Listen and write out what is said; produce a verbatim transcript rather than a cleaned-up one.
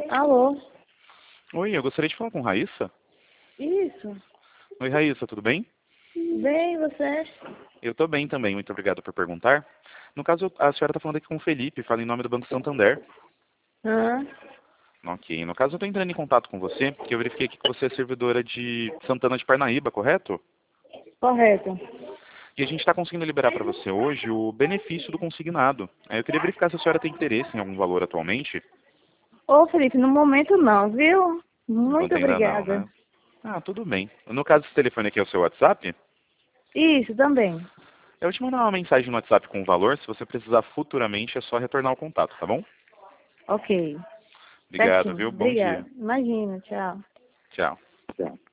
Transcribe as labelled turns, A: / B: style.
A: Alô?
B: Oi, eu gostaria de falar com Raíssa.
A: Isso.
B: Oi, Raíssa, tudo bem?
A: Bem, e você?
B: Eu tô bem também, muito obrigado por perguntar. No caso, a senhora está falando aqui com o Felipe, fala em nome do Banco Santander.
A: Hã?
B: Ok, no caso eu estou entrando em contato com você, porque eu verifiquei aqui que você é servidora de Santana de Parnaíba, correto?
A: Correto.
B: E a gente está conseguindo liberar para você hoje o benefício do consignado. Aí eu queria verificar se a senhora tem interesse em algum valor atualmente.
A: Ô, Felipe, no momento não, viu? Muito
B: Enquanto ainda não,
A: obrigada.
B: né? Ah, tudo bem. No caso, esse telefone aqui é o seu WhatsApp?
A: Isso, também.
B: Eu vou te mandar uma mensagem no WhatsApp com o valor. Se você precisar futuramente, é só retornar o contato, tá bom?
A: Ok.
B: Obrigado,
A: Certinho.
B: viu? Bom dia.
A: Obrigada. Imagina, tchau.
B: Tchau.
A: Tchau.